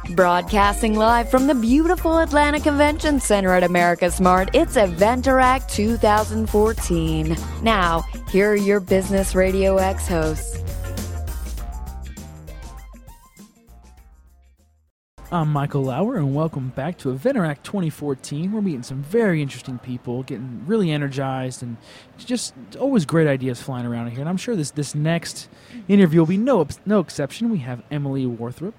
Broadcasting live from the beautiful Atlanta Convention Center at America Smart, it's Eventeract 2014. Now, here are your Business Radio X hosts. I'm Michael Lauer, and welcome back to Eventeract 2014. We're meeting some very interesting people, getting really energized, and just always great ideas flying around here. And I'm sure this next interview will be no exception. We have Emily Northrup,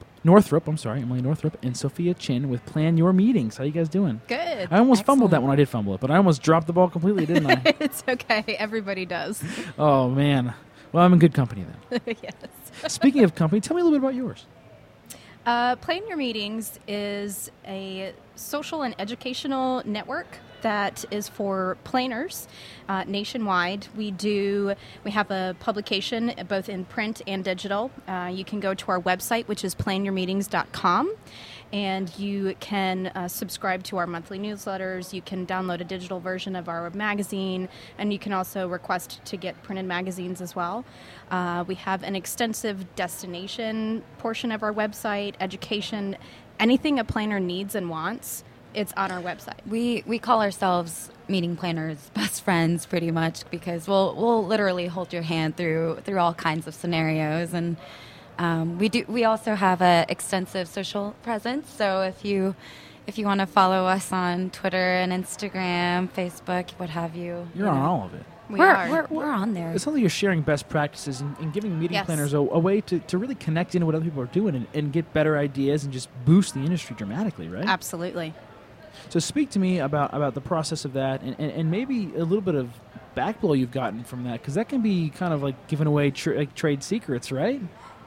and Sophia Chin with Plan Your Meetings. How you guys doing? Good. I almost fumbled that one. I did fumble it, but I almost dropped the ball completely, didn't I? It's okay. Everybody does. Oh, man. Well, I'm in good company then. Yes. Speaking of company, tell me a little bit about yours. Plan Your Meetings is a social and educational network that is for planners nationwide. We have a publication both in print and digital. You can go to our website, which is planyourmeetings.com, and you can subscribe to our monthly newsletters. You can download a digital version of our magazine, and you can also request to get printed magazines as well. We have an extensive destination portion of our website, education, anything a planner needs and wants. It's on our website. We call ourselves meeting planners best friends pretty much because we'll literally hold your hand through all kinds of scenarios, and we also have an extensive social presence. So if you want to follow us on Twitter and Instagram, Facebook, what have you, You're on all of it. We're on there. It sounds like you're sharing best practices and giving meeting planners a way to really connect into what other people are doing and get better ideas and just boost the industry dramatically, right? Absolutely. So speak to me about the process of that and maybe a little bit of backblow you've gotten from that, because that can be kind of like giving away trade secrets, right?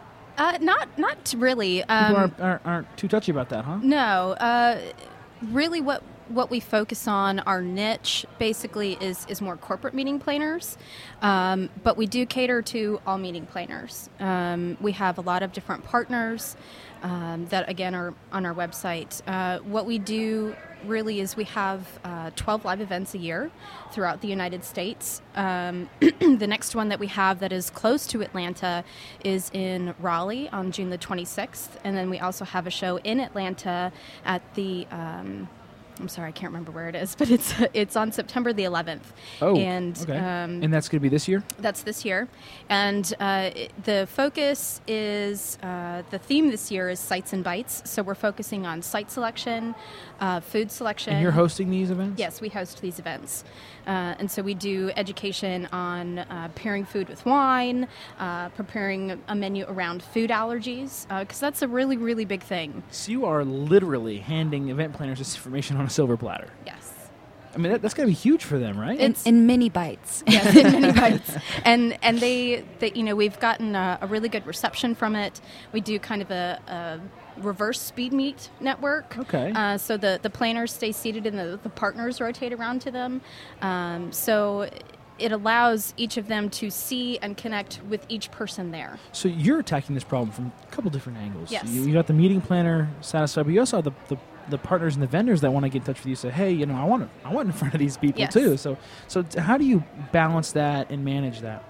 Not really. People aren't too touchy about that, huh? No. Really what we focus on, our niche basically is more corporate meeting planners, but we do cater to all meeting planners. We have a lot of different partners that, again, are on our website. What we do really is we have 12 live events a year throughout the United States. The next one that we have that is close to Atlanta is in Raleigh on June the 26th, and then we also have a show in Atlanta at the I'm sorry, I can't remember where it is, but it's on September the 11th. Oh, and, okay. And that's going to be this year? That's this year. And the focus is, the theme this year is Sites and Bites. So we're focusing on site selection, food selection. And you're hosting these events? Yes, we host these events. And so we do education on pairing food with wine, preparing a menu around food allergies, because that's a really, really big thing. So you are literally handing event planners this information on a silver platter. Yes. I mean, that's got to be huge for them, right? In mini bites. Yes, in mini bites. And they we've gotten a really good reception from it. We do kind of a reverse speed meet network. Okay. So the planners stay seated and the partners rotate around to them. So it allows each of them to see and connect with each person there. So you're attacking this problem from a couple different angles. Yes. You got the meeting planner satisfied, but you also have the partners and the vendors that want to get in touch with you. Say, hey, I want in front of these people too. So how do you balance that and manage that?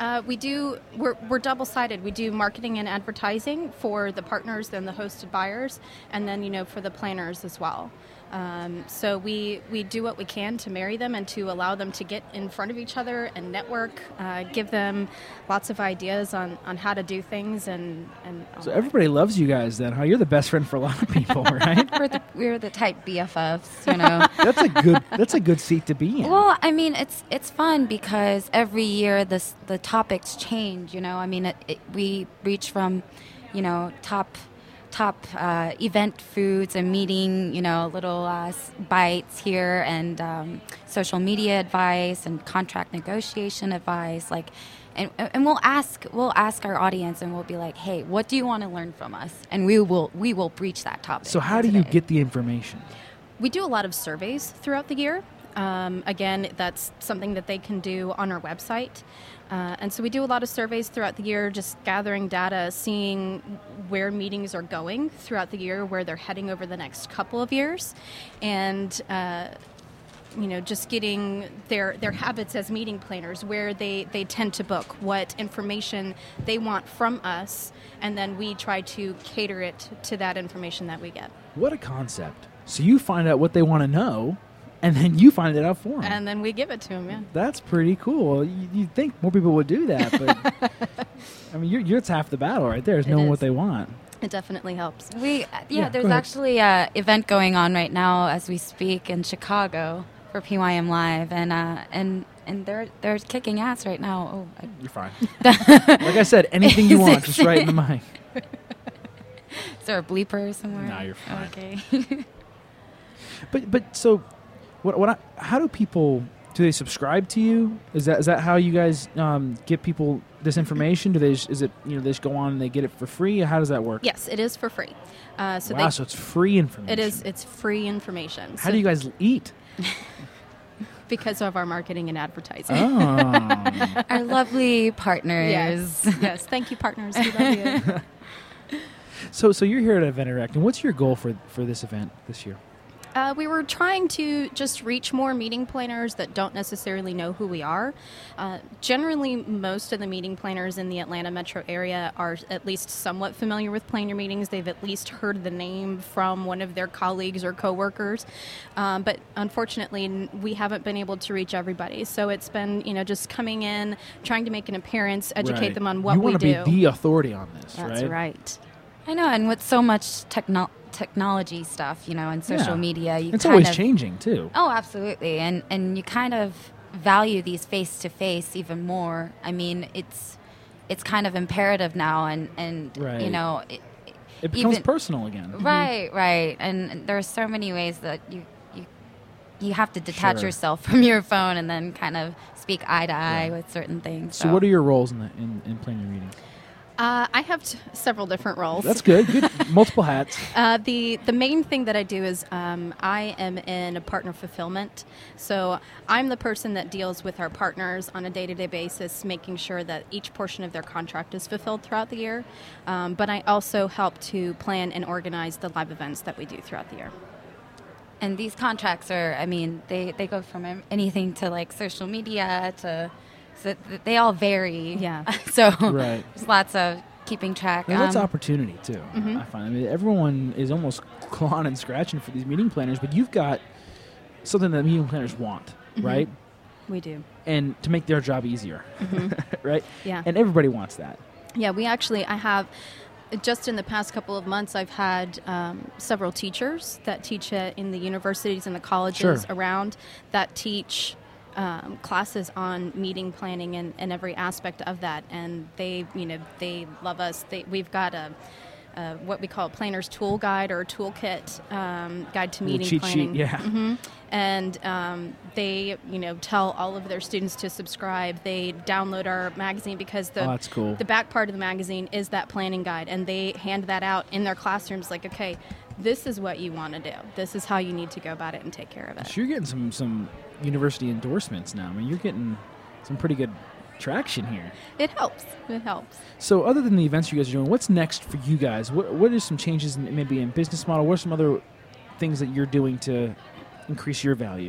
We're double-sided. We do marketing and advertising for the partners and the hosted buyers, and then for the planners as well. So we do what we can to marry them and to allow them to get in front of each other and network, give them lots of ideas on how to do things. And so everybody loves you guys then, huh? You're the best friend for a lot of people, right? We're the type BFFs, That's a good seat to be in. Well, I mean, it's fun because every year the topics change. I mean, we reach from, top event foods and meeting, little bites here, and social media advice and contract negotiation advice, and we'll ask our audience, and we'll be like, hey, what do you want to learn from us? And we will breach that topic. So how do you get the information? We do a lot of surveys throughout the year. Again, that's something that they can do on our website. And so we do a lot of surveys throughout the year, just gathering data, seeing where meetings are going throughout the year, where they're heading over the next couple of years. And just getting their habits as meeting planners, where they tend to book, what information they want from us, and then we try to cater it to that information that we get. What a concept. So you find out what they want to know, and then you find it out for them. And then we give it to them, yeah. That's pretty cool. You'd think more people would do that, but I mean, it's half the battle right there, is knowing what they want. It definitely helps. There's actually an event going on right now as we speak in Chicago for PYM Live, and they're kicking ass right now. You're fine. Like I said, anything you want, just right in the mic. Is there a bleeper somewhere? No, you're fine. Okay. But so, how do people? Do they subscribe to you? Is that how you guys get people this information? Do they they just go on and they get it for free? How does that work? Yes, it is for free. So it's free information. It's free information. How do you guys eat? Because of our marketing and advertising. Oh. Our lovely partners. Yes. Thank you, partners. We love you. So you're here at Eventeract, and what's your goal for this event this year? We were trying to just reach more meeting planners that don't necessarily know who we are. Generally, most of the meeting planners in the Atlanta metro area are at least somewhat familiar with Plan Your Meetings. They've at least heard the name from one of their colleagues or coworkers. But unfortunately, we haven't been able to reach everybody. So it's been, just coming in, trying to make an appearance, educate them on what we do. You want to be the authority on this, right? That's right. I know, and with so much technology stuff, and social media, it's always changing too. Oh, absolutely, and you kind of value these face to face even more. I mean, it's kind of imperative now, and right. It becomes personal again. Right, and there are so many ways that you have to detach yourself from your phone and then kind of speak eye to eye with certain things. So what are your roles in Plan Your Meeting? I have several different roles. That's good. Multiple hats. The main thing that I do is I am in a partner fulfillment. So I'm the person that deals with our partners on a day-to-day basis, making sure that each portion of their contract is fulfilled throughout the year. But I also help to plan and organize the live events that we do throughout the year. And these contracts are, they go from anything to like social media to... So they all vary. Yeah. So right. There's lots of keeping track. There's lots of opportunity, too, I find. Everyone is almost clawing and scratching for these meeting planners, but you've got something that meeting planners want, right? We do. And to make their job easier, right? Yeah. And everybody wants that. Yeah, I have... Just in the past couple of months, I've had several teachers that teach in the universities and the colleges around that teach... classes on meeting planning and every aspect of that, and they love us. We've got a what we call a planner's tool guide or a toolkit guide to meeting cheat planning. Sheet, yeah. And they tell all of their students to subscribe. They download our magazine because that's cool. The back part of the magazine is that planning guide, and they hand that out in their classrooms. Like, okay, this is what you want to do. This is how you need to go about it and take care of it. So you're getting some university endorsements now. I mean, you're getting some pretty good traction here. It helps. So other than the events you guys are doing, what's next for you guys? What are some changes maybe in business model? What are some other things that you're doing to increase your value?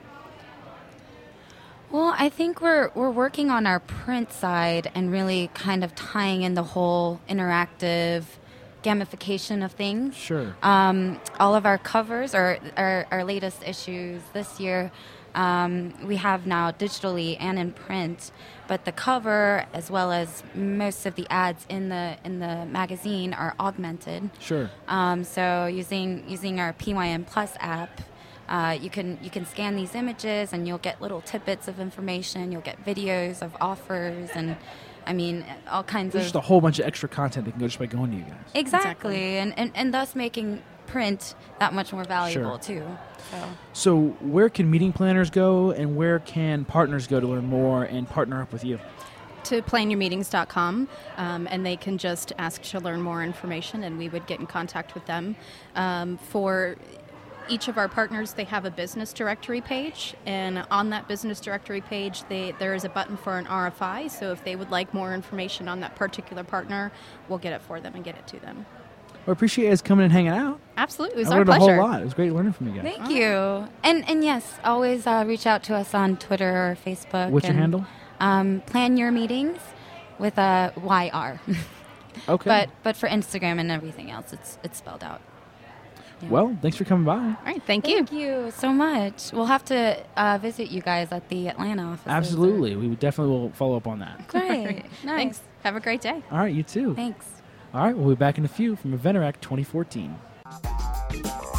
Well, I think we're working on our print side and really kind of tying in the whole interactive gamification of things. Sure. All of our covers, or our latest issues this year, we have now digitally and in print, but the cover as well as most of the ads in the magazine are augmented. Sure. So using our PYM Plus app, you can scan these images and you'll get little tidbits of information. You'll get videos of offers and all kinds There's of... just a whole bunch of extra content that can go just by going to you guys. Exactly. And thus making print that much more valuable, too. So where can meeting planners go, and where can partners go to learn more and partner up with you? To planyourmeetings.com, and they can just ask to learn more information, and we would get in contact with them. For each of our partners, they have a business directory page, and on that business directory page, there is a button for an RFI, so if they would like more information on that particular partner, we'll get it for them and get it to them. Well, I appreciate you guys coming and hanging out. Absolutely. It was I our learned pleasure. a whole lot. It was great learning from you guys. Thank you. And yes, always reach out to us on Twitter or Facebook. What's your handle? Plan Your Meetings with a YR. Okay. But for Instagram and everything else, it's spelled out. Yeah. Well, thanks for coming by. All right. Thank you. Thank you so much. We'll have to visit you guys at the Atlanta office. Absolutely. We definitely will follow up on that. Great. Nice. Thanks. Have a great day. All right, you too. Thanks. All right, we'll be back in a few from Eventeract 2014.